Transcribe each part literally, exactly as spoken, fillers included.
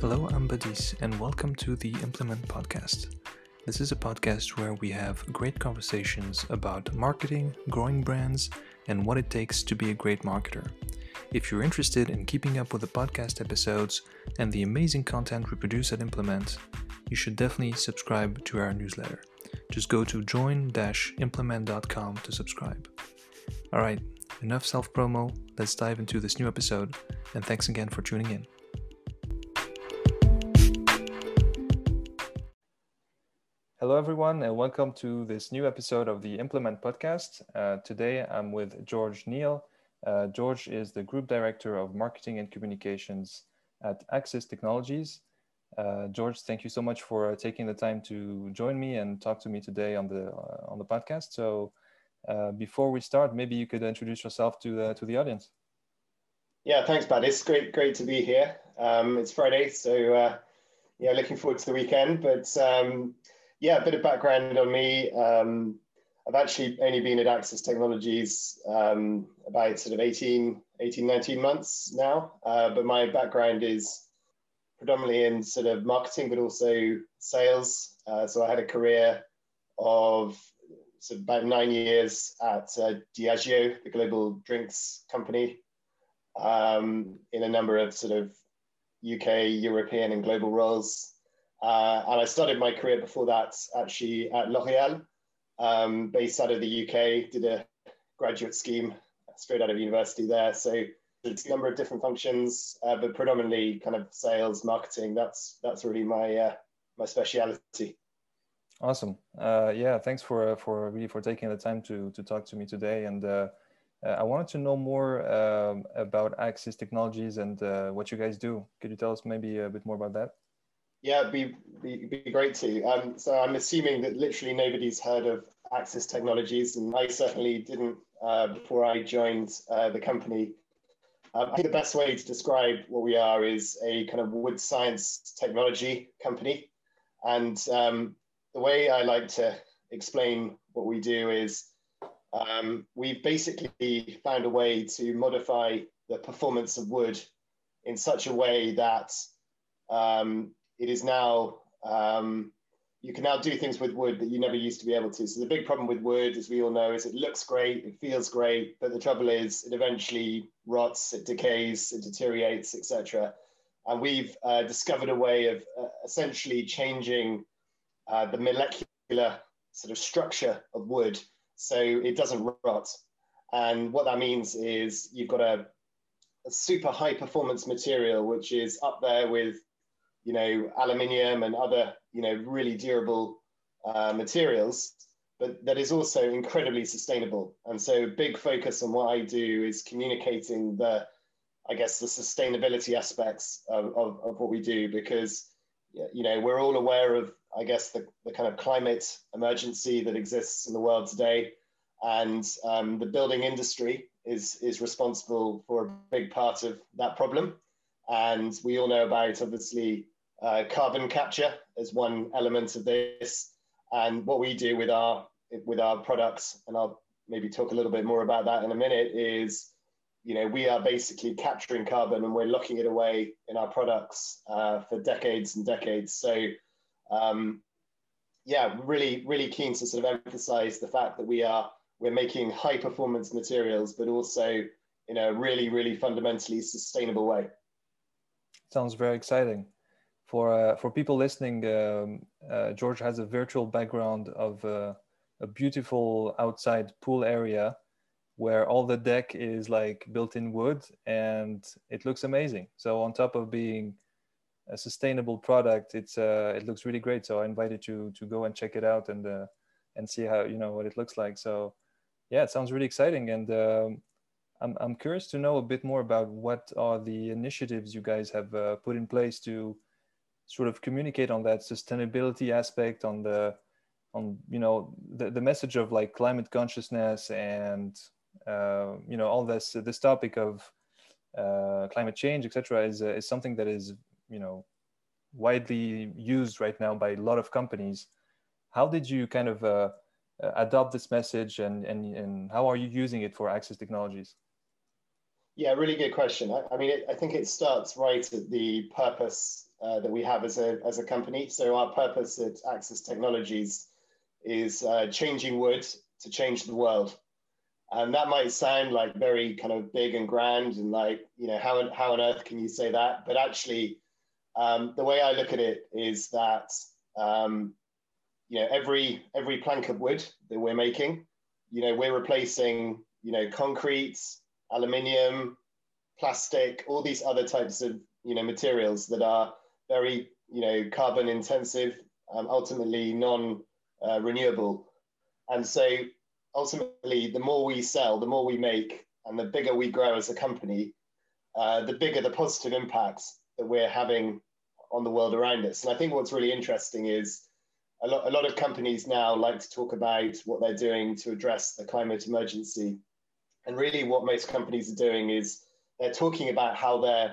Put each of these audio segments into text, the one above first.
Hello, I'm Badis, and welcome to the Implement Podcast. This is a podcast where we have great conversations about marketing, growing brands, and what it takes to be a great marketer. If you're interested in keeping up with the podcast episodes and the amazing content we produce at Implement, you should definitely subscribe to our newsletter. Just go to join dash implement dot com to subscribe. All right, enough self-promo. Let's dive into this new episode, and thanks again for tuning in. Hello, everyone, and welcome to this new episode of the Implement Podcast. Uh, today, I'm with George Neal. Uh, George is the Group Director of Marketing and Communications at Axis Technologies. Uh, George, thank you so much for uh, taking the time to join me and talk to me today on the uh, on the podcast. So, uh, before we start, maybe you could introduce yourself to the to the audience. Yeah, thanks, Bad. It's great, great to be here. Um, it's Friday, so uh, yeah, looking forward to the weekend. But um, yeah, a bit of background on me. Um, I've actually only been at Axis Technologies um, about sort of eighteen, nineteen months now. Uh, but my background is predominantly in sort of marketing, but also sales. Uh, so I had a career of sort of about nine years at uh, Diageo, the global drinks company, um, in a number of sort of U K, European and global roles. Uh, and I started my career before that actually at L'Oréal, um, based out of the U K, did a graduate scheme straight out of university there. So it's a number of different functions, uh, but predominantly kind of sales, marketing. That's that's really my uh, my speciality. Awesome. Uh, yeah, thanks for for really for taking the time to to talk to me today. And uh, I wanted to know more um, about Axis Technologies and uh, what you guys do. Could you tell us maybe a bit more about that? Yeah, it'd be, be, be great to. Um, so I'm assuming that literally nobody's heard of Axis Technologies, and I certainly didn't uh, before I joined uh, the company. Um, I think the best way to describe what we are is a kind of wood science technology company. And um, the way I like to explain what we do is um, we've basically found a way to modify the performance of wood in such a way that um, it is now, um, you can now do things with wood that you never used to be able to. So the big problem with wood, as we all know, is it looks great, it feels great, but the trouble is it eventually rots, it decays, it deteriorates, et cetera. And we've uh, discovered a way of uh, essentially changing uh, the molecular sort of structure of wood so it doesn't rot. And what that means is you've got a, a super high performance material, which is up there with you know, aluminium and other, you know, really durable uh, materials, but that is also incredibly sustainable. And so big focus on what I do is communicating the, I guess, the sustainability aspects of, of, of what we do, because, you know, we're all aware of, I guess, the, the kind of climate emergency that exists in the world today. And um, the building industry is, is responsible for a big part of that problem. And we all know about, obviously, Uh, carbon capture as one element of this, and what we do with our with our products, and I'll maybe talk a little bit more about that in a minute, is you know we are basically capturing carbon and we're locking it away in our products uh, for decades and decades. So um, yeah, really really keen to sort of emphasize the fact that we are we're making high performance materials, but also in a really really fundamentally sustainable way. Sounds very exciting. For uh, for people listening, um, uh, George has a virtual background of uh, a beautiful outside pool area where all the deck is like built in wood and it looks amazing. So on top of being a sustainable product, it's uh, it looks really great. So I invite you to to go and check it out and uh, and see how you know what it looks like. So yeah, it sounds really exciting, and um, I'm I'm curious to know a bit more about what are the initiatives you guys have uh, put in place to sort of communicate on that sustainability aspect, on the on you know the, the message of like climate consciousness and uh, you know all this this topic of uh, climate change, et cetera, is uh, is something that is you know widely used right now by a lot of companies. How did you kind of uh, adopt this message, and and and how are you using it for Axis Technologies? Yeah, really good question. I, I mean, it, I think it starts right at the purpose uh, that we have as a as a company. So our purpose at Axis Technologies is uh, changing wood to change the world. And that might sound like very kind of big and grand and like, you know, how, how on earth can you say that? But actually, um, the way I look at it is that, um, you know, every, every plank of wood that we're making, you know, we're replacing, you know, concrete, aluminium, plastic, all these other types of, you know, materials that are very, you know, carbon intensive, um, ultimately non uh, renewable. And so ultimately, the more we sell, the more we make, and the bigger we grow as a company, uh, the bigger the positive impacts that we're having on the world around us. And I think what's really interesting is a lot, a lot of companies now like to talk about what they're doing to address the climate emergency. And really what most companies are doing is they're talking about how they're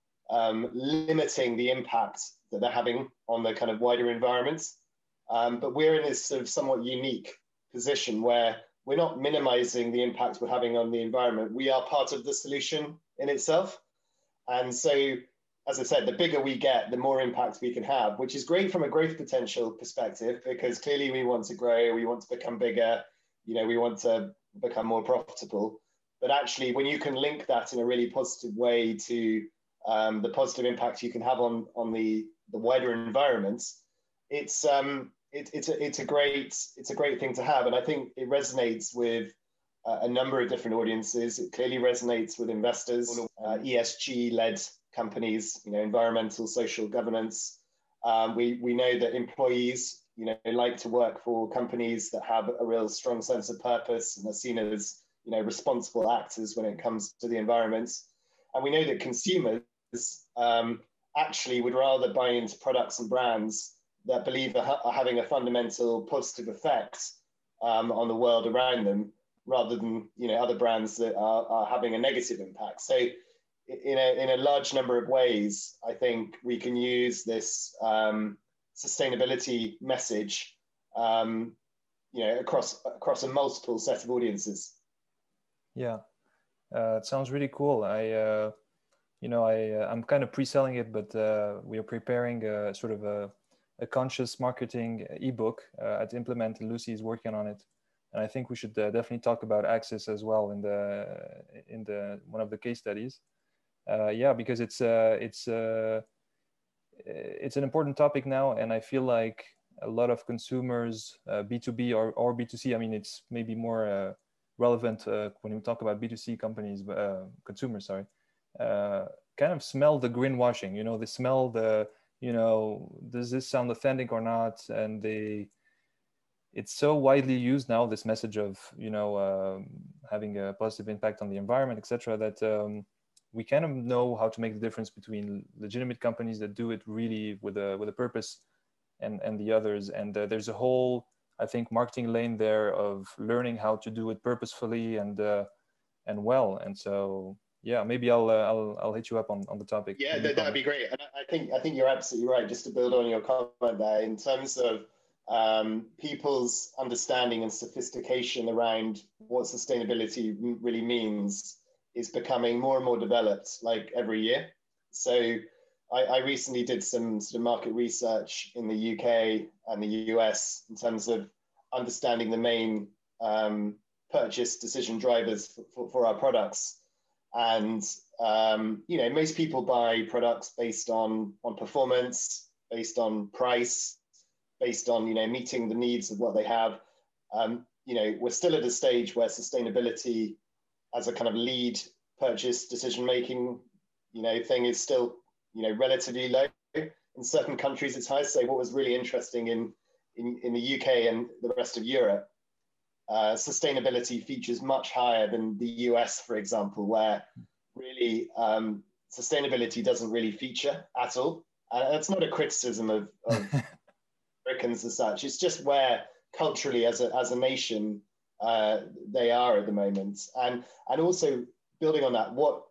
um, limiting the impact that they're having on the kind of wider environments. Um, but we're in this sort of somewhat unique position where we're not minimizing the impact we're having on the environment. We are part of the solution in itself. And so, as I said, the bigger we get, the more impact we can have, which is great from a growth potential perspective, because clearly we want to grow, we want to become bigger, you know, we want to become more profitable. But actually, when you can link that in a really positive way to um, the positive impact you can have on, on the, the wider environment, it's, um, It, it's a it's a great it's a great thing to have, and I think it resonates with uh, a number of different audiences. It clearly resonates with investors, uh, E S G-led companies, you know, environmental, social governance. Um, we we know that employees, you know, like to work for companies that have a real strong sense of purpose and are seen as, you know, responsible actors when it comes to the environment. And we know that consumers um, actually would rather buy into products and brands that believe are, are having a fundamental positive effect um, on the world around them, rather than, you know, other brands that are, are having a negative impact. So in a, in a large number of ways, I think we can use this um, sustainability message um, you know, across, across a multiple set of audiences. Yeah, uh, it sounds really cool. I, uh, you know, I, uh, I'm kind of pre-selling it, but uh, we are preparing a sort of a, a conscious marketing ebook uh, at Implement, and Lucy is working on it. And I think we should uh, definitely talk about Axis as well in the in the one of the case studies. Uh, yeah, because it's uh, it's uh, it's an important topic now, and I feel like a lot of consumers, uh, B two B or or B two C. I mean, it's maybe more uh, relevant uh, when we talk about B two C companies, uh, consumers. Sorry, uh, kind of smell the greenwashing. You know, they smell the, you know, does this sound authentic or not? And they, it's so widely used now, this message of, you know, um, having a positive impact on the environment, et cetera, that um, we kind of know how to make the difference between legitimate companies that do it really with a with a purpose, and and the others. And uh, there's a whole, I think, marketing lane there of learning how to do it purposefully and uh, and well. And so, yeah, maybe I'll uh, I'll I'll hit you up on, on the topic. Yeah, that, that'd be great. And I think I think you're absolutely right. Just to build on your comment there, in terms of um, people's understanding and sophistication around what sustainability really means is becoming more and more developed, like every year. So I, I recently did some sort of market research in the U K and the U S in terms of understanding the main um, purchase decision drivers for, for, for our products. And um, you know, most people buy products based on on performance, based on price, based on, you know, meeting the needs of what they have. Um, you know, we're still at a stage where sustainability as a kind of lead purchase decision making, you know, thing is still, you know, relatively low. In certain countries, it's high. So what was really interesting in in, in the U K and the rest of Europe, uh, sustainability features much higher than the U S, for example, where really um, sustainability doesn't really feature at all. And that's not a criticism of, of Americans as such. It's just where culturally, as a as a nation, uh, they are at the moment. And and also building on that, what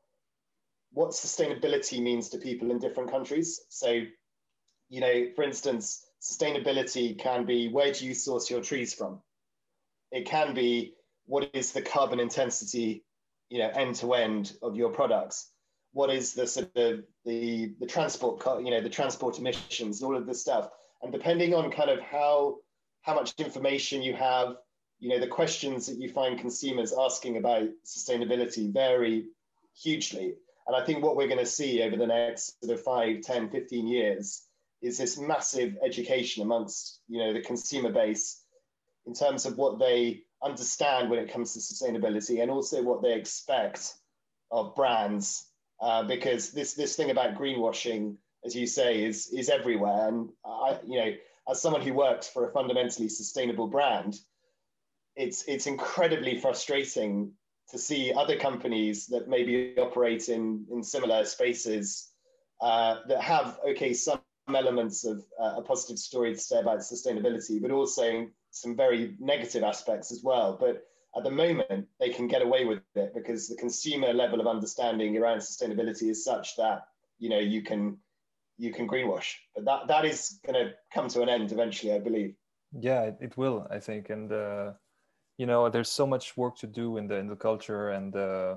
what sustainability means to people in different countries. So, you know, for instance, sustainability can be, where do you source your trees from? It can be, what is the carbon intensity you know, end to end of your products? What is the sort of the the transport, you know, the transport emissions, all of this stuff. And depending on kind of how how much information you have, you know, the questions that you find consumers asking about sustainability vary hugely. And I think what we're going to see over the next sort of five, ten, fifteen years is this massive education amongst, you know, the consumer base in terms of what they understand when it comes to sustainability, and also what they expect of brands, uh, because this this thing about greenwashing, as you say, is is everywhere. And I, you know, as someone who works for a fundamentally sustainable brand, it's it's incredibly frustrating to see other companies that maybe operate in in similar spaces uh, that have, okay, some elements of uh, a positive story to say about sustainability, but also some very negative aspects as well. But at the moment, they can get away with it because the consumer level of understanding around sustainability is such that, you know, you can you can greenwash. But that that is going to come to an end eventually, I believe. Yeah, it, it will, I think. And uh, you know, there's so much work to do in the in the culture, and uh,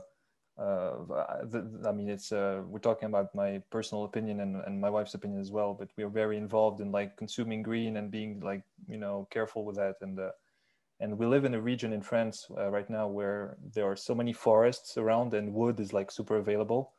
uh, the, I mean, it's uh, we're talking about my personal opinion and, and my wife's opinion as well, but we're very involved in like consuming green and being like, you know, careful with that. And uh, and we live in a region in France uh, right now where there are so many forests around, and wood is like super available.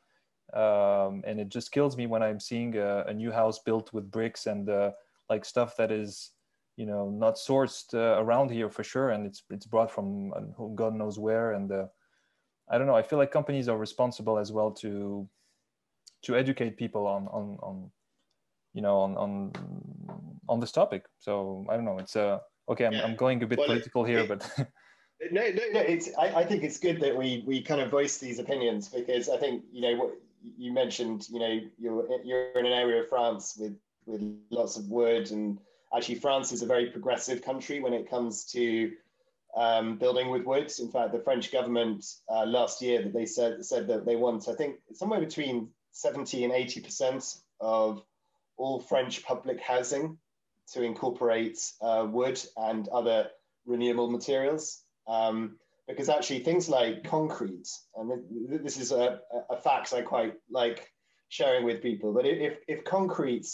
Um, and it just kills me when I'm seeing a, a new house built with bricks and uh, like stuff that is, you know, not sourced uh, around here for sure, and it's it's brought from uh, God knows where. And uh, I don't know. I feel like companies are responsible as well to to educate people on on on you know on on on this topic. So I don't know. It's uh okay. I'm Yeah. I'm going a bit Well, political here, it, but no, no, no. It's I, I think it's good that we we kind of voice these opinions, because I think, you know, what you mentioned, you know, you're you're in an area of France with with lots of wood, and actually France is a very progressive country when it comes to um, building with wood. In fact, the French government uh, last year that they said said that they want, I think, somewhere between seventy and eighty percent of all French public housing to incorporate uh, wood and other renewable materials. Um, because actually things like concrete, and this is a, a fact I quite like sharing with people, but if, if concrete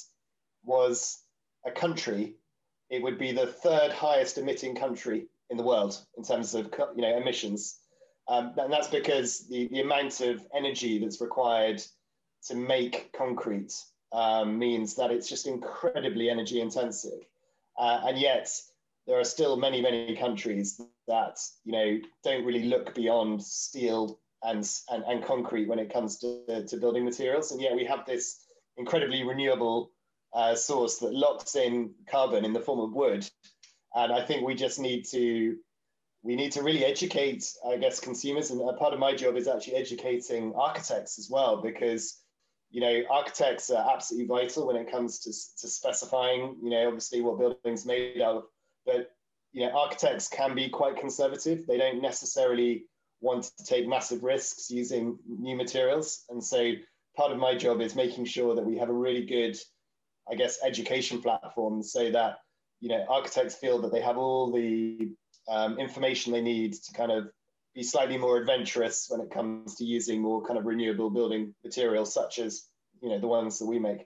was a country, it would be the third highest emitting country in the world in terms of, you know, emissions. Um, and that's because the, the amount of energy that's required to make concrete um, means that it's just incredibly energy intensive. Uh, and yet there are still many, many countries that, you know, don't really look beyond steel and, and, and concrete when it comes to, to building materials. And yet we have this incredibly renewable uh, source that locks in carbon in the form of wood. And I think we just need to, we need to really educate, I guess, consumers. And a part of my job is actually educating architects as well, because, you know, architects are absolutely vital when it comes to, to specifying, you know, obviously what buildings made of. But, you know, architects can be quite conservative. They don't necessarily want to take massive risks using new materials. And so part of my job is making sure that we have a really good, I guess, education platform, so that, you know, architects feel that they have all the um, information they need to kind of be slightly more adventurous when it comes to using more kind of renewable building materials, such as, you know, the ones that we make.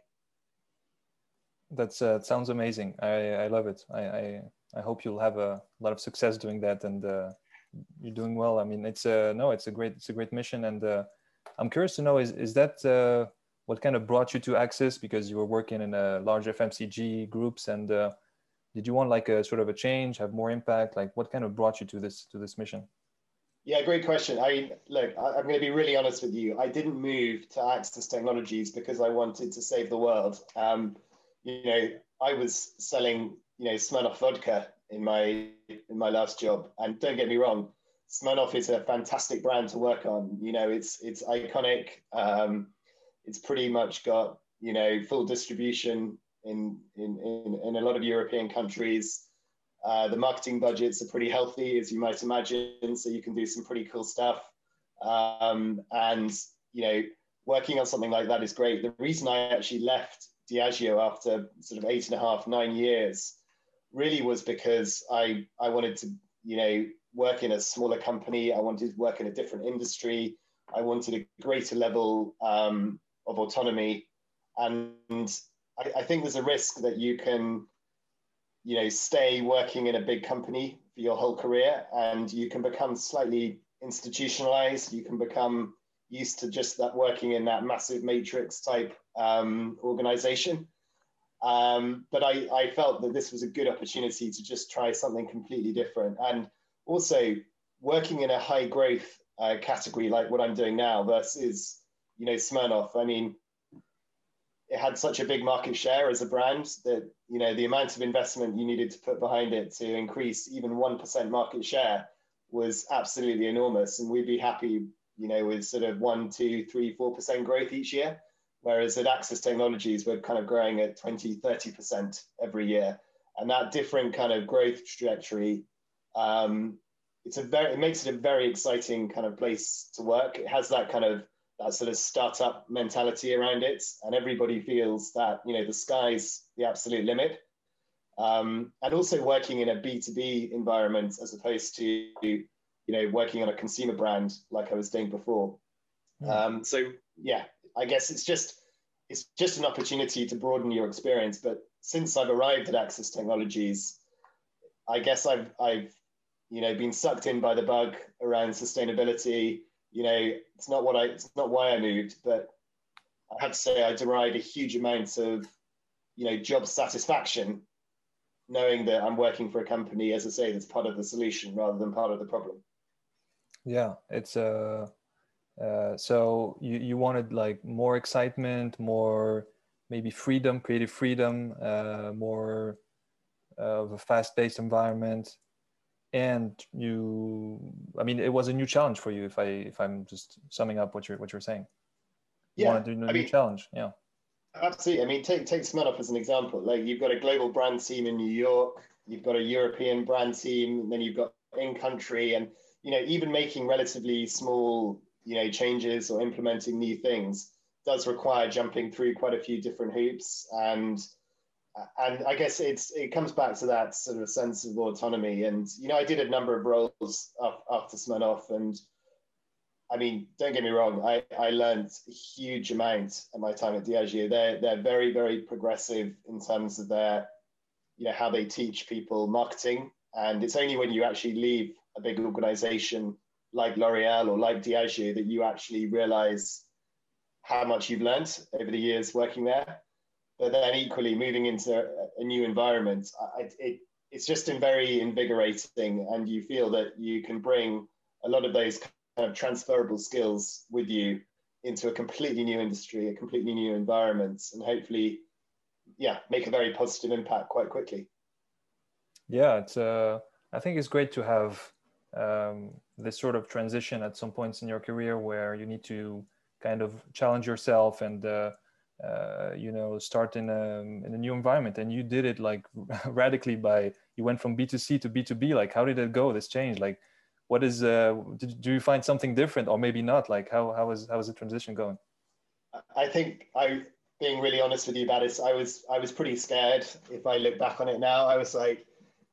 That's uh, it sounds amazing. I, I love it. I, I I hope you'll have a lot of success doing that, and uh, you're doing well. I mean, it's a no, it's a great it's a great mission, and uh, I'm curious to know, is is that uh, what kind of brought you to Axis? Because you were working in a large F M C G groups, and uh, did you want like a sort of a change, have more impact? Like, what kind of brought you to this to this mission? Yeah, great question. I look, I, I'm going to be really honest with you. I didn't move to Axis Technologies because I wanted to save the world. Um, you know, I was selling, you know, Smirnoff vodka in my in my last job, and don't get me wrong, Smirnoff is a fantastic brand to work on. You know, it's it's iconic. Um, it's pretty much got, you know, full distribution in in in, in a lot of European countries. Uh, the marketing budgets are pretty healthy, as you might imagine, so you can do some pretty cool stuff. Um, and, you know, working on something like that is great. The reason I actually left Diageo after sort of eight and a half, nine years, really was because I, I wanted to, you know, work in a smaller company. I wanted to work in a different industry. I wanted a greater level um, of autonomy. And I, I think there's a risk that you can, you know, stay working in a big company for your whole career, and you can become slightly institutionalized. You can become used to just that working in that massive matrix type um, organization. Um, but I, I felt that this was a good opportunity to just try something completely different. And also working in a high growth uh, category like what I'm doing now versus, you know, Smirnoff. I mean, it had such a big market share as a brand that, you know, the amount of investment you needed to put behind it to increase even one percent market share was absolutely enormous. And we'd be happy, you know, with sort of one, two, three, four percent growth each year. Whereas at Axis Technologies, we're kind of growing at twenty, thirty percent every year. And that different kind of growth trajectory, um, it's a very, it makes it a very exciting kind of place to work. It has that kind of, that sort of startup mentality around it. And everybody feels that, you know, the sky's the absolute limit. Um, and also working in a B two B environment as opposed to, you know, working on a consumer brand like I was doing before. Mm. Um, so, yeah, I guess it's just, it's just an opportunity to broaden your experience. But since I've arrived at Axis Technologies, I guess I've, I've, you know, been sucked in by the bug around sustainability. You know, it's not what I, it's not why I moved, but I have to say I derived a huge amount of, you know, job satisfaction, knowing that I'm working for a company, as I say, that's part of the solution rather than part of the problem. Yeah, it's uh, uh so you, you wanted like more excitement, more maybe freedom, creative freedom, uh, more uh, of a fast-paced environment. And you, I mean, it was a new challenge for you. If I, if I'm just summing up what you're, what you're saying, you yeah, want to do a I new mean, challenge. Yeah, absolutely. I mean, take take Smirnoff as an example. Like you've got a global brand team in New York, you've got a European brand team, and then you've got in country, and you know, even making relatively small, you know, changes or implementing new things does require jumping through quite a few different hoops. And and I guess it's it comes back to that sort of sense of autonomy. And you know, I did a number of roles after Smirnoff, and I mean, don't get me wrong, I I learned a huge amount at my time at Diageo. They're they're very very progressive in terms of their, you know, how they teach people marketing. And it's only when you actually leave a big organization like L'Oreal or like Diageo that you actually realize how much you've learned over the years working there. But then equally moving into a new environment, I, it, it's just very invigorating, and you feel that you can bring a lot of those kind of transferable skills with you into a completely new industry, a completely new environment, and hopefully, yeah, make a very positive impact quite quickly. Yeah, it's. Uh, I think it's great to have um, this sort of transition at some points in your career where you need to kind of challenge yourself and. Uh, Uh, you know, start in a in a new environment. And you did it like radically by, you went from B two C to B two B. Like, how did it go? This change, like, what is? Uh, did, do you find something different, or maybe not? Like, how how is how is the transition going? I think I, being really honest with you about it, I was I was pretty scared. If I look back on it now, I was like,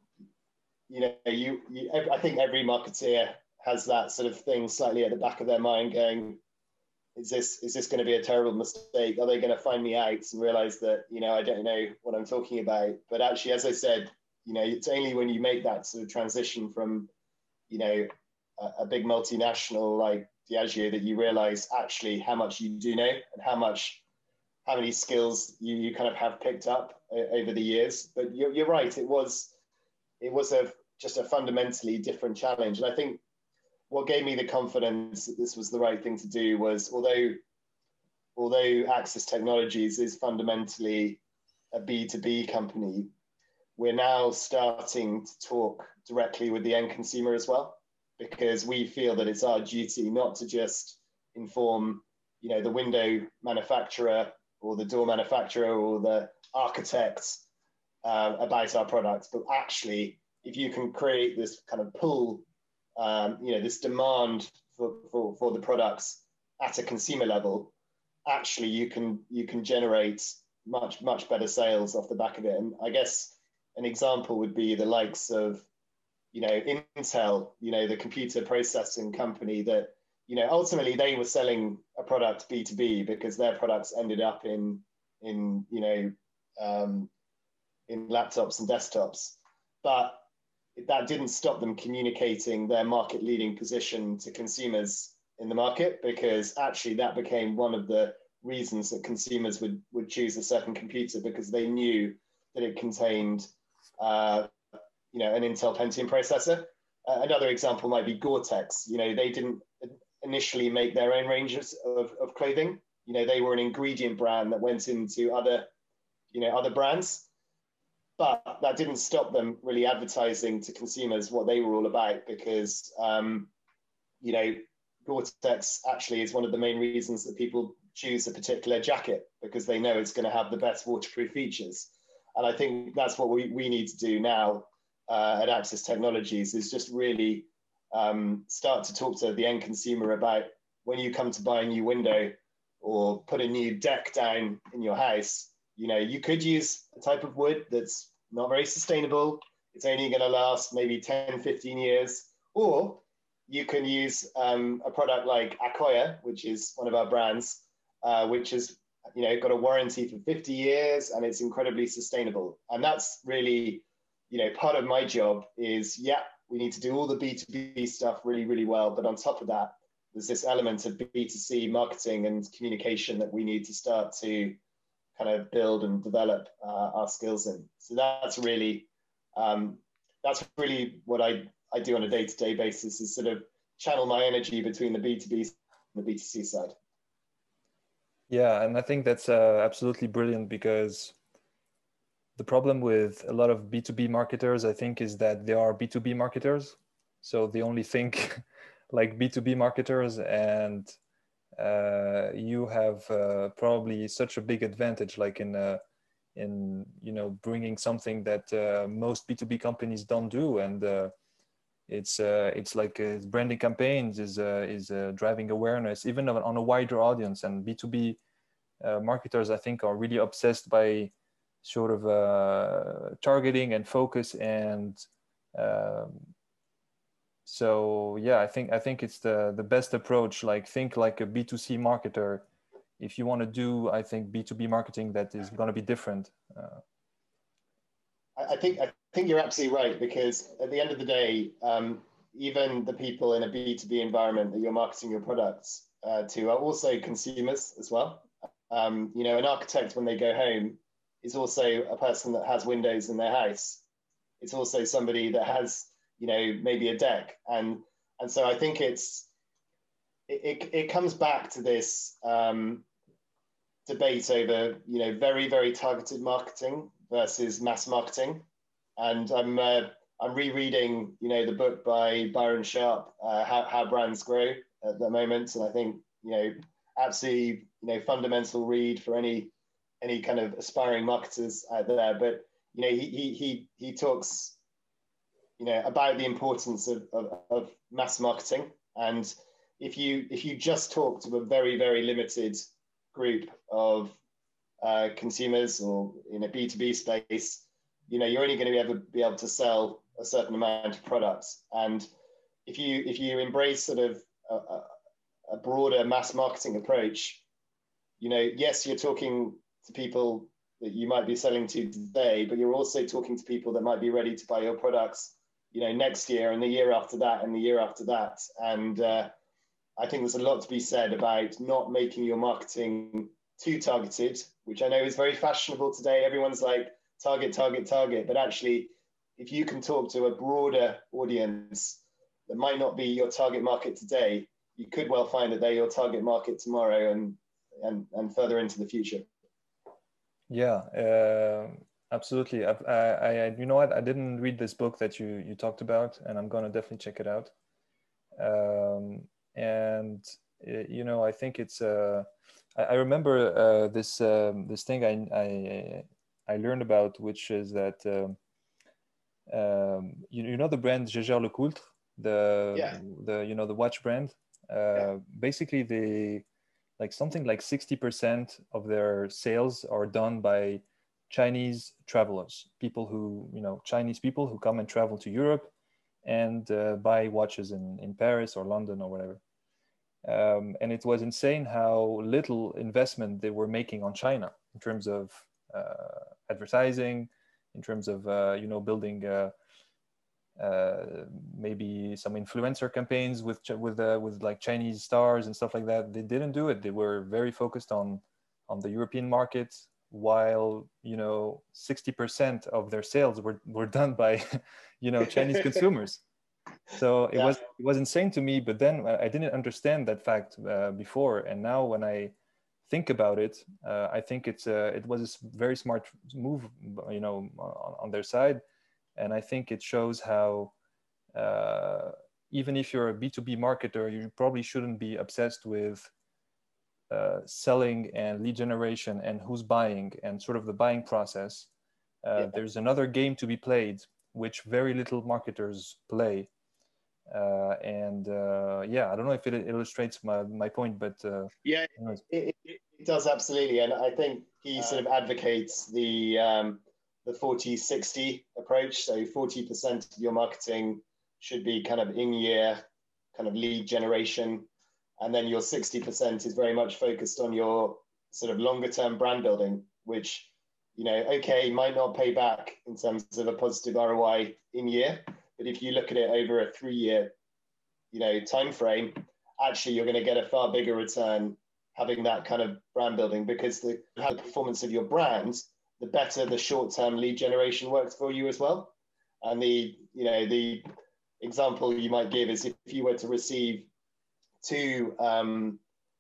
you know, you, you I think every marketeer has that sort of thing slightly at the back of their mind, going, is this is this going to be a terrible mistake? Are they going to find me out and realize that, you know, I don't know what I'm talking about? But actually, as I said, you know, it's only when you make that sort of transition from, you know, a, a big multinational like Diageo that you realize actually how much you do know and how much, how many skills you, you kind of have picked up over the years. But you're, you're right, it was, it was a just a fundamentally different challenge. And I think what gave me the confidence that this was the right thing to do was, although although Axis Technologies is fundamentally a B two B company, we're now starting to talk directly with the end consumer as well, because we feel that it's our duty not to just inform, you know, the window manufacturer or the door manufacturer or the architects uh, about our products, but actually, if you can create this kind of pull, Um, you know, this demand for, for, for the products at a consumer level, actually you can you can generate much, much better sales off the back of it. And I guess an example would be the likes of, you know, Intel, you know, the computer processing company that, you know, ultimately they were selling a product B two B because their products ended up in, in you know, um, in laptops and desktops. But that didn't stop them communicating their market leading position to consumers in the market, because actually that became one of the reasons that consumers would, would choose a certain computer, because they knew that it contained, uh, you know, an Intel Pentium processor. Uh, another example might be Gore-Tex. You know, they didn't initially make their own ranges of, of clothing. You know, they were an ingredient brand that went into other, you know, other brands. But that didn't stop them really advertising to consumers what they were all about, because, um, you know, Gore-Tex actually is one of the main reasons that people choose a particular jacket, because they know it's going to have the best waterproof features. And I think that's what we, we need to do now uh, at Axis Technologies, is just really um, start to talk to the end consumer about, when you come to buy a new window or put a new deck down in your house, you know, you could use a type of wood that's not very sustainable. It's only going to last maybe ten, fifteen years. Or you can use um, a product like Accoya, which is one of our brands, uh, which has, you know, got a warranty for fifty years, and it's incredibly sustainable. And that's really, you know, part of my job is, yeah, we need to do all the B two B stuff really, really well. But on top of that, there's this element of B two C marketing and communication that we need to start to kind of build and develop uh, our skills in. So that's really, um, that's really what I, I do on a day-to-day basis, is sort of channel my energy between the B two B and the B two C side. Yeah, and I think that's uh, absolutely brilliant, because the problem with a lot of B two B marketers, I think, is that they are B two B marketers. So they only think like B two B marketers, and uh, you have uh, probably such a big advantage, like in, uh, in you know, bringing something that uh, most B two B companies don't do. And uh, it's uh, it's like uh, branding campaigns is uh, is uh, driving awareness even on a wider audience. And B two B uh, marketers, I think, are really obsessed by sort of uh, targeting and focus. And um, so yeah, I think I think it's the the best approach. Like, think like a B two C marketer if you want to do, I think, B two B marketing that is going to be different. Uh, I think I think you're absolutely right, because at the end of the day, um, even the people in a B two B environment that you're marketing your products uh, to are also consumers as well. Um, you know, an architect, when they go home, is also a person that has windows in their house. It's also somebody that has, you know, maybe a deck, and and so I think it's it it, it comes back to this um, debate over, you know, very very targeted marketing versus mass marketing. And I'm uh, I'm rereading, you know, the book by Byron Sharp, uh, How How Brands Grow, at the moment, and I think, you know, absolutely, you know, fundamental read for any any kind of aspiring marketers out there. But you know, he he he he talks, you know, about the importance of, of, of mass marketing. And if you if you just talk to a very very limited group of uh, consumers, or in a B two B space, you know, you're only going to be able to be able to sell a certain amount of products. And if you if you embrace sort of a, a broader mass marketing approach, you know, yes, you're talking to people that you might be selling to today, but you're also talking to people that might be ready to buy your products, you know, next year and the year after that and the year after that. And uh, I think there's a lot to be said about not making your marketing too targeted, which I know is very fashionable today. Everyone's like, target, target, target. But actually, if you can talk to a broader audience that might not be your target market today, you could well find that they're your target market tomorrow, and and, and further into the future. Yeah, uh, absolutely. I, I, I, you know what? I didn't read this book that you you talked about, and I'm gonna definitely check it out. Um, and you know, I think it's. Uh, I, I remember uh, this um, this thing I, I I learned about, which is that um, um, you, you know the brand Jaeger-LeCoultre, the Yeah. the you know the watch brand. Uh, Yeah. Basically, they like something like sixty percent of their sales are done by Chinese travelers, people who, you know, Chinese people who come and travel to Europe, and uh, buy watches in, in Paris or London or whatever. Um, and it was insane how little investment they were making on China in terms of uh, advertising, in terms of uh, you know building uh, uh, maybe some influencer campaigns with with uh, with like Chinese stars and stuff like that. They didn't do it. They were very focused on on the European market, while you know sixty percent of their sales were were done by you know Chinese consumers. So it Yeah. was it was insane to me. But then I didn't understand that fact uh, before, and now when I think about it, uh, I think it's a, it was a very smart move, you know, on, on their side, and I think it shows how uh, even if you're a B two B marketer, you probably shouldn't be obsessed with uh, selling and lead generation and who's buying and sort of the buying process. Uh, Yeah. there's another game to be played, which very little marketers play. Uh, and uh, yeah, I don't know if it illustrates my, my point, but uh, yeah, it, it, it does absolutely. And I think he sort of advocates the um, the forty sixty approach. So forty percent of your marketing should be kind of in-year kind of lead generation. And then your sixty percent is very much focused on your sort of longer term brand building, which, you know, okay, might not pay back in terms of a positive R O I in year. But if you look at it over a three-year, you know, time frame, actually you're going to get a far bigger return having that kind of brand building, because the, the performance of your brand, the better the short-term lead generation works for you as well. And the, you know, the example you might give is if you were to receive two um,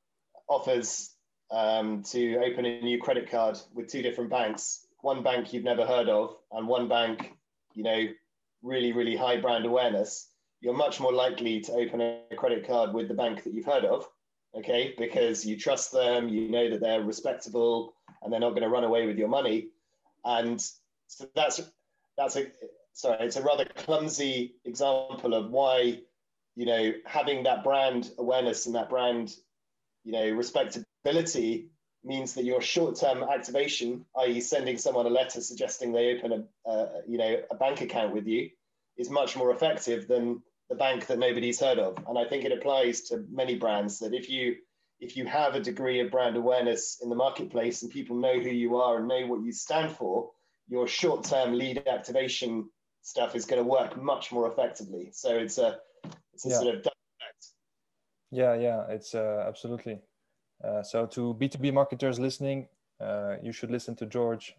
offers um, to open a new credit card with two different banks, one bank you've never heard of and one bank, you know, really, really high brand awareness, you're much more likely to open a credit card with the bank that you've heard of, okay? Because you trust them, you know that they're respectable and they're not going to run away with your money. And so that's, that's a, sorry, it's a rather clumsy example of why, you know, having that brand awareness and that brand, you know, respectability means that your short-term activation, that is sending someone a letter suggesting they open a, uh, you know, a bank account with you, is much more effective than the bank that nobody's heard of. And I think it applies to many brands that if you, if you have a degree of brand awareness in the marketplace and people know who you are and know what you stand for, your short-term lead activation stuff is going to work much more effectively. So it's a, it's a yeah. sort of double effect. Yeah, yeah, it's uh, absolutely. Uh, so to B two B marketers listening, uh, you should listen to George,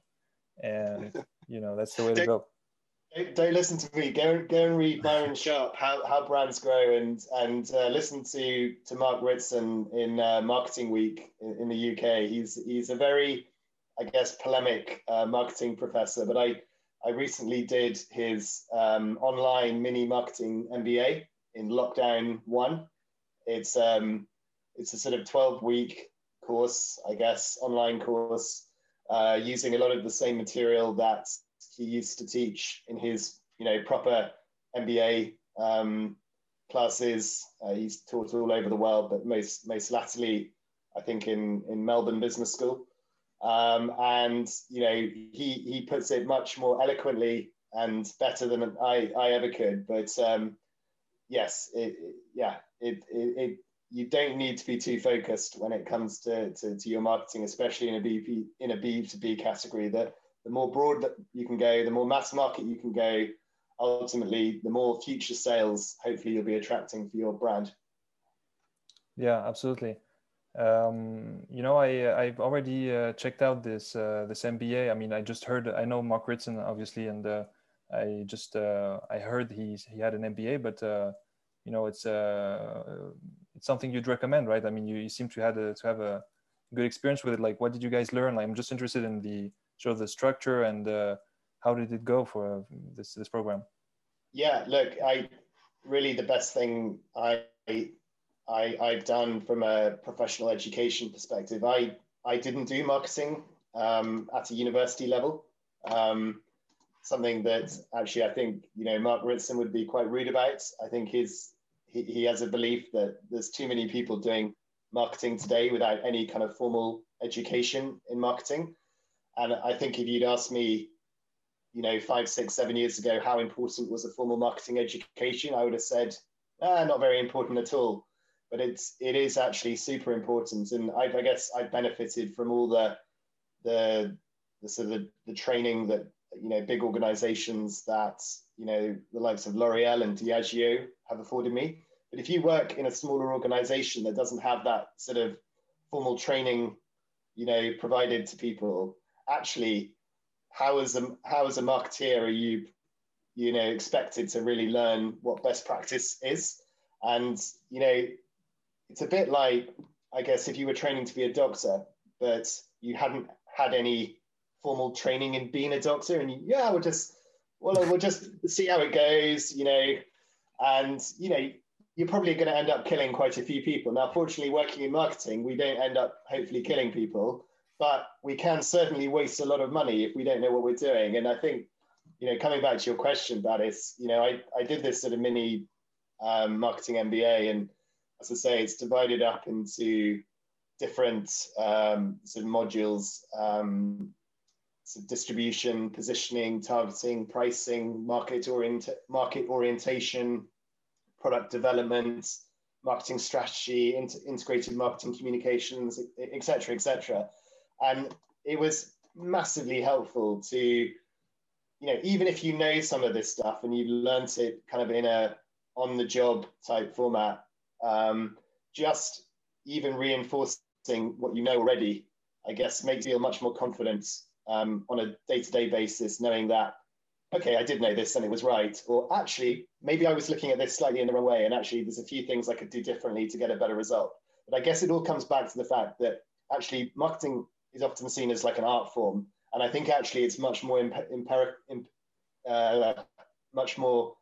and you know that's the way to go. Don't, don't listen to me. Go, go and read Byron Sharp, How How Brands Grow, and and uh, listen to to Mark Ritson in uh, Marketing Week in, in the U K. He's he's a very, I guess, polemic uh, marketing professor. But I I recently did his um, online mini marketing M B A in lockdown one. It's um it's a sort of twelve week course, I guess, online course, uh, using a lot of the same material that he used to teach in his, you know, proper M B A um, classes. Uh, he's taught all over the world, but most most latterly, I think, in, in Melbourne Business School. Um, and, you know, he, he puts it much more eloquently and better than I, I ever could. But um, yes, it, it, yeah, it, it, it you don't need to be too focused when it comes to, to, to your marketing, especially in a B P, in a B two B category. That the more broad that you can go, the more mass market you can go, ultimately, the more future sales, hopefully you'll be attracting for your brand. Yeah, absolutely. Um, you know, I, I've already uh, checked out this, uh, this M B A. I mean, I just heard, I know Mark Ritson, obviously, and uh, I just, uh, I heard he's, he had an M B A, but, uh, you know, it's, uh, it's something you'd recommend, right? I mean, you, you seem to have a, to have a good experience with it. Like, what did you guys learn? Like, I'm just interested in the sort of the structure and uh, how did it go for this this program? Yeah, look, I really the best thing I, I I've done from a professional education perspective. I I didn't do marketing um, at a university level. Um, something that actually I think you know Mark Ritson would be quite rude about. I think his he, he has a belief that there's too many people doing marketing today without any kind of formal education in marketing. And I think if you'd asked me you know, five, six, seven years ago, how important was a formal marketing education, I would have said, ah, not very important at all. But it's it is actually super important, and I've, I guess I've benefited from all the the the sort of the, the training that, you know, big organizations that, you know, the likes of L'Oreal and Diageo have afforded me. But if you work in a smaller organization that doesn't have that sort of formal training, you know, provided to people, actually, how as a how as a marketeer are you, you know, expected to really learn what best practice is? And, you know, it's a bit like, I guess, if you were training to be a doctor, but you hadn't had any formal training in being a doctor, and you, yeah, we'll just, well, we'll just see how it goes, you know, and, you know, you're probably going to end up killing quite a few people. Now, fortunately, working in marketing, we don't end up hopefully killing people, but we can certainly waste a lot of money if we don't know what we're doing. And I think, you know, coming back to your question, Baris, you know, I, I did this sort of mini um, marketing M B A, and as I say, it's divided up into different um, sort of modules, um, so distribution, positioning, targeting, pricing, market orient market orientation, product development, marketing strategy, inter integrated marketing communications, et cetera, et cetera. And it was massively helpful to, you know, even if you know some of this stuff and you've learned it kind of in a on-the-job type format, um, just even reinforcing what you know already, I guess, makes you feel much more confident um, on a day-to-day basis, knowing that, okay, I did know this and it was right, or actually, maybe I was looking at this slightly in the wrong way, and actually there's a few things I could do differently to get a better result. But I guess it all comes back to the fact that actually marketing is often seen as like an art form, and I think actually it's much more imp imp imp uh, much more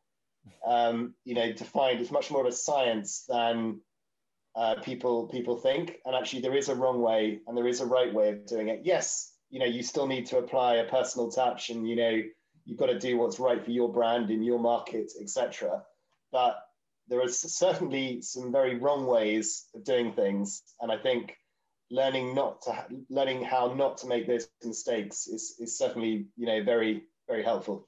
um, you know, defined. It's much more of a science than uh, people people think. And actually, there is a wrong way and there is a right way of doing it. Yes, you know, you still need to apply a personal touch, and you know, you've got to do what's right for your brand in your market, et cetera. But there are certainly some very wrong ways of doing things, and I think learning not to learning how not to make those mistakes is is certainly, you know, very very helpful.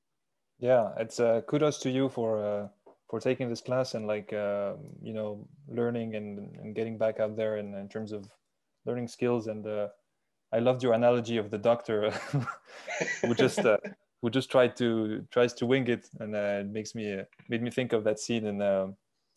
Yeah, it's uh, kudos to you for uh, for taking this class and like uh, you know, learning and, and getting back out there in, in terms of learning skills. And uh, I loved your analogy of the doctor who just uh, who just tried to tries to wing it, and uh, it makes me uh, made me think of that scene in uh,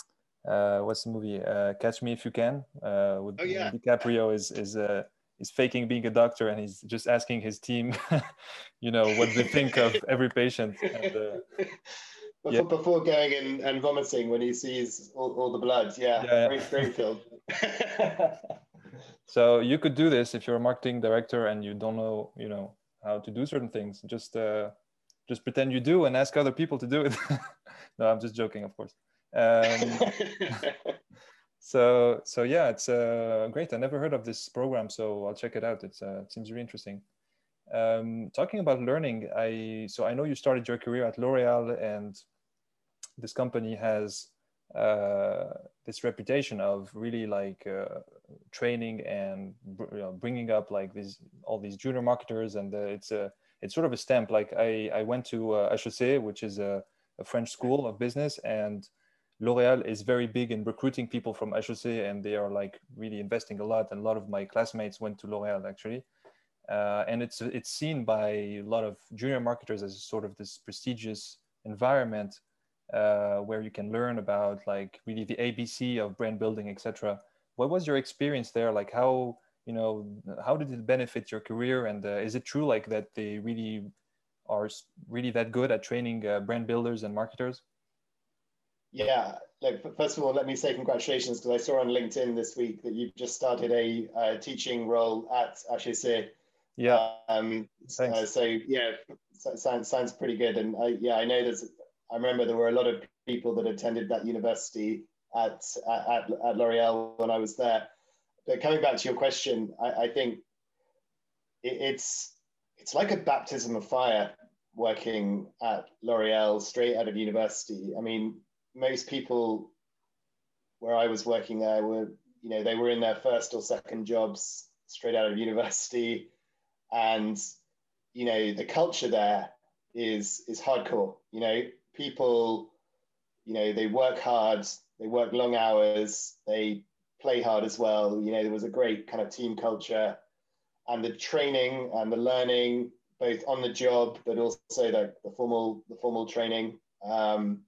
uh, what's the movie uh, Catch Me If You Can, uh, with Oh yeah, DiCaprio is is uh, is faking being a doctor, and he's just asking his team, you know, what they think of every patient. And, uh, before, yeah, before going and, and vomiting when he sees all, all the blood. Yeah, yeah, great, great film. So you could do this if you're a marketing director and you don't know, you know, how to do certain things. Just uh, just pretend you do and ask other people to do it. No, I'm just joking, of course. Um, so so yeah, it's uh, great. I never heard of this program, so I'll check it out. It's uh, it seems really interesting. Um, talking about learning, I so I know you started your career at L'Oreal, and this company has uh, this reputation of really like uh, training and, you know, bringing up like these all these junior marketers, and uh, it's a it's sort of a stamp. Like I I went to uh, H E C, which is a, a French school of business, and L'Oreal is very big in recruiting people from H E C, and they are like really investing a lot. And a lot of my classmates went to L'Oreal actually. Uh, and it's it's seen by a lot of junior marketers as sort of this prestigious environment uh, where you can learn about like really the A B C of brand building, et cetera. What was your experience there? Like how, you know, how did it benefit your career? And uh, is it true like that they really are really that good at training uh, brand builders and marketers? Yeah, look, first of all, let me say congratulations, because I saw on LinkedIn this week that you've just started a uh, teaching role at H E C. Yeah, Um, thanks. uh, so yeah, sounds sounds pretty good. And I, yeah, I know there's. I remember there were a lot of people that attended that university at at, at L'Oreal when I was there. But coming back to your question, I, I think it, it's it's like a baptism of fire working at L'Oreal straight out of university. I mean, most people where I was working there were, you know, they were in their first or second jobs straight out of university. And, you know, the culture there is is hardcore. You know, people, you know, they work hard, they work long hours, they play hard as well. You know, there was a great kind of team culture, and the training and the learning, both on the job, but also the, the formal the formal training. Um,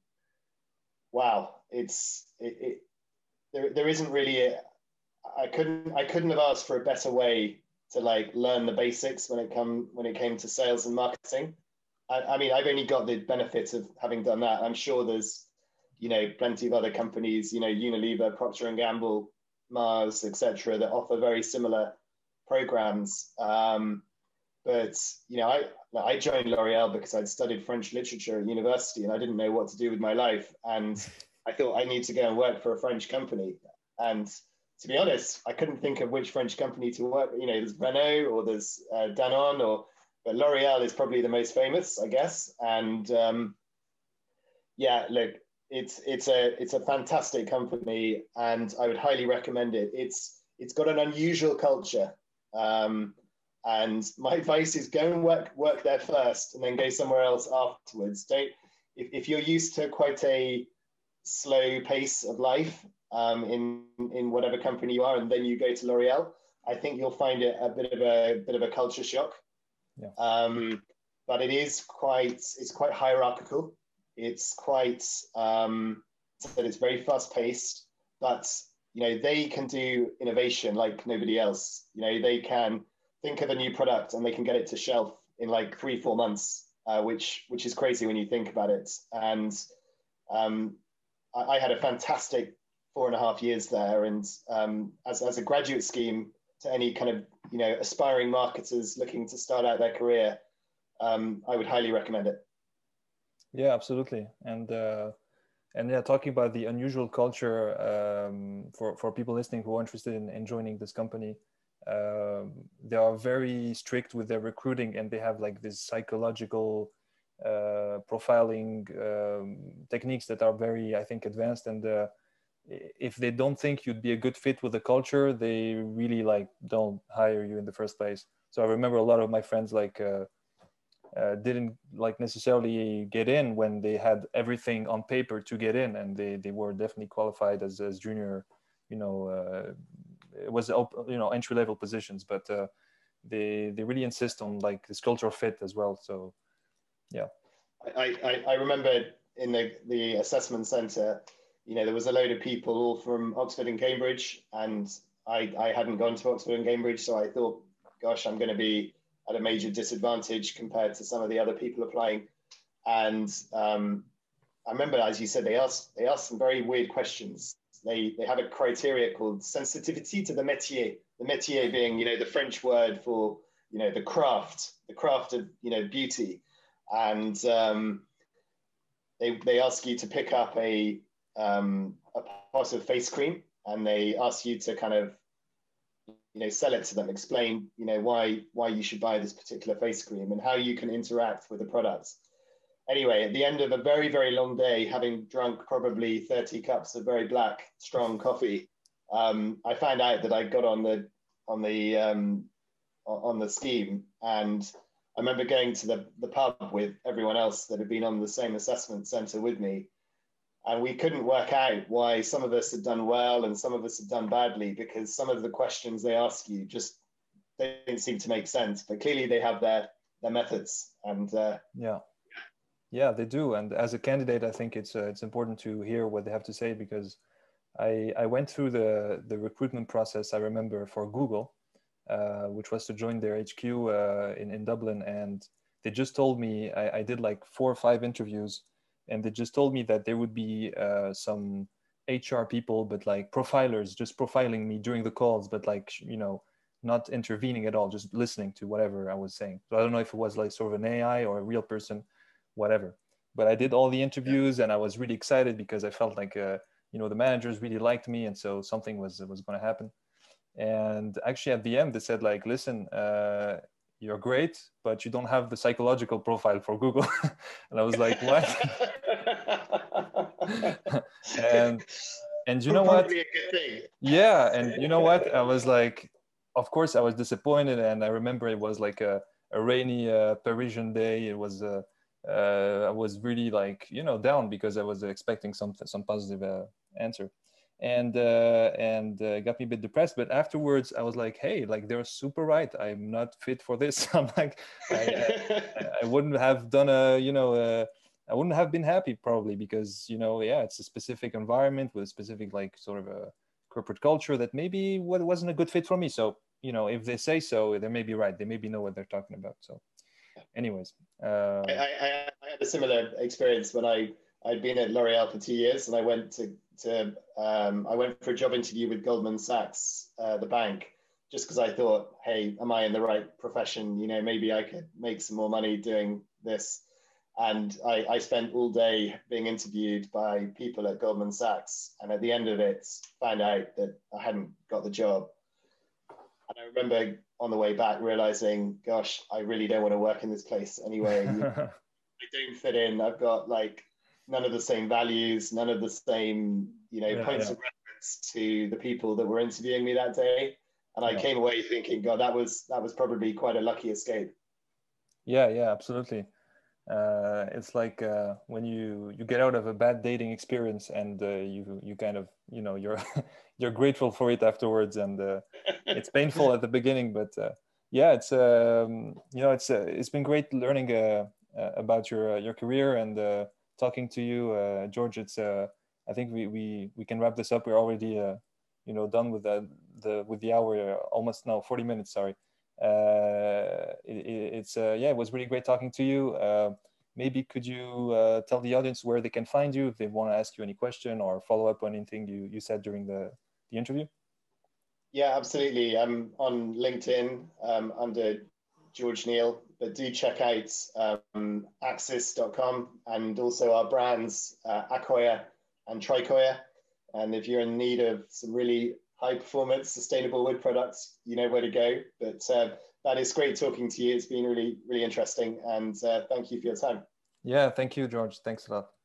wow, it's it, it there there isn't really a, I couldn't I couldn't have asked for a better way to like learn the basics when it come when it came to sales and marketing. I, I mean, I've only got the benefits of having done that. I'm sure there's, you know, plenty of other companies, you know, Unilever, Procter and Gamble, Mars, et cetera, that offer very similar programs. Um, but you know, I I joined L'Oreal because I'd studied French literature at university and I didn't know what to do with my life, and I thought I need to go and work for a French company. And to be honest, I couldn't think of which French company to work. You know, there's Renault or there's uh, Danone, or but L'Oreal is probably the most famous, I guess. And um, yeah, look, it's it's a it's a fantastic company, and I would highly recommend it. It's it's got an unusual culture, um, and my advice is go and work work there first, and then go somewhere else afterwards. Don't if, if you're used to quite a slow pace of life um, in in whatever company you are, and then you go to L'Oreal, I think you'll find it a bit of a bit of a culture shock. Yeah. Um, but it is quite it's quite hierarchical. It's quite um, that it's very fast paced, but you know they can do innovation like nobody else. You know they can think of a new product and they can get it to shelf in like three four months, uh, which which is crazy when you think about it. And um, I, I had a fantastic four and a half years there, and um, as as a graduate scheme to any kind of you know aspiring marketers looking to start out their career, um, I would highly recommend it. Yeah, absolutely. And uh, and yeah, talking about the unusual culture, um, for for people listening who are interested in, in joining this company, um, they are very strict with their recruiting, and they have like this psychological uh, profiling um, techniques that are very, I think, advanced. And uh, if they don't think you'd be a good fit with the culture, they really like don't hire you in the first place. So I remember a lot of my friends like. Uh, uh, didn't like necessarily get in when they had everything on paper to get in, and they, they were definitely qualified as, as junior, you know, uh, it was, you know, entry level positions, but uh, they, they really insist on like this cultural fit as well. So, yeah. I, I, I remember in the, the assessment center, you know, there was a load of people all from Oxford and Cambridge, and I, I hadn't gone to Oxford and Cambridge, so I thought, gosh, I'm going to be at a major disadvantage compared to some of the other people applying. And um, I remember, as you said, they asked they asked some very weird questions. They they had a criteria called sensitivity to the métier. The métier being, you know, the French word for, you know, the craft, the craft of, you know, beauty. And um, they they ask you to pick up a um, a pot of face cream, and they ask you to kind of you know, sell it to them, explain, you know, why why you should buy this particular face cream and how you can interact with the products. Anyway, at the end of a very, very long day, having drunk probably thirty cups of very black, strong coffee, um, I found out that I got on the on the um, on the scheme, and I remember going to the, the pub with everyone else that had been on the same assessment center with me. And we couldn't work out why some of us had done well and some of us had done badly, because some of the questions they ask you just don't seem to make sense. But clearly they have their their methods. And uh, yeah, yeah, they do. And as a candidate, I think it's uh, it's important to hear what they have to say, because I I went through the the recruitment process. I remember for Google, uh, which was to join their H Q uh, in in Dublin, and they just told me I, I did like four or five interviews. And they just told me that there would be uh, some H R people, but like profilers, just profiling me during the calls, but like, you know, not intervening at all, just listening to whatever I was saying. So I don't know if it was like sort of an A I or a real person, whatever. But I did all the interviews, and I was really excited because I felt like, uh, you know, the managers really liked me, and so something was was going to happen. And actually, at the end, they said like, "Listen, uh, you're great, but you don't have the psychological profile for Google." And I was like, what? and and you know what? Probably a good thing. Yeah, and you know what? I was like, of course, I was disappointed, and I remember it was like a, a rainy uh, Parisian day. It was uh, uh, I was really like, you know, down because I was expecting some some positive uh, answer, and uh, and uh, got me a bit depressed. But afterwards, I was like, hey, like they're super right. I'm not fit for this. I'm like, I, I, I wouldn't have done a, you know, uh, I wouldn't have been happy probably because, you know, yeah, it's a specific environment with a specific like sort of a corporate culture that maybe what wasn't a good fit for me. So, you know, if they say so, they may be right. They maybe know what they're talking about. So anyways. Uh, I, I, I had a similar experience when I, I'd been at L'Oreal for two years and I went to, to um, I went for a job interview with Goldman Sachs, uh, the bank, just because I thought, hey, am I in the right profession? You know, maybe I could make some more money doing this. And I, I spent all day being interviewed by people at Goldman Sachs. And at the end of it, found out that I hadn't got the job. And I remember on the way back realizing, gosh, I really don't want to work in this place anyway. I don't fit in. I've got like none of the same values, none of the same, you know, yeah, points yeah. of reference to the people that were interviewing me that day. And I yeah. came away thinking, God, that was that was probably quite a lucky escape. Yeah, yeah, absolutely. Uh, it's like uh, when you you get out of a bad dating experience and uh, you you kind of, you know, you're you're grateful for it afterwards, and uh, it's painful at the beginning, but uh, yeah, it's um, you know, it's uh, it's been great learning uh, uh, about your uh, your career and uh, talking to you, uh, George. It's uh, I think we, we we can wrap this up. We're already uh, you know, done with the the with the hour, almost now forty minutes. Sorry. Uh, it, it's uh, yeah, it was really great talking to you. Uh, maybe could you uh, tell the audience where they can find you if they want to ask you any question or follow up on anything you, you said during the, the interview? Yeah, absolutely. I'm on LinkedIn um, under George Neal, but do check out um, axis dot com and also our brands, uh, Accoya and Tricoya. And if you're in need of some really high performance, sustainable wood products, you know where to go. But uh, that is great talking to you. It's been really, really interesting. And uh, thank you for your time. Yeah, thank you, George. Thanks a lot.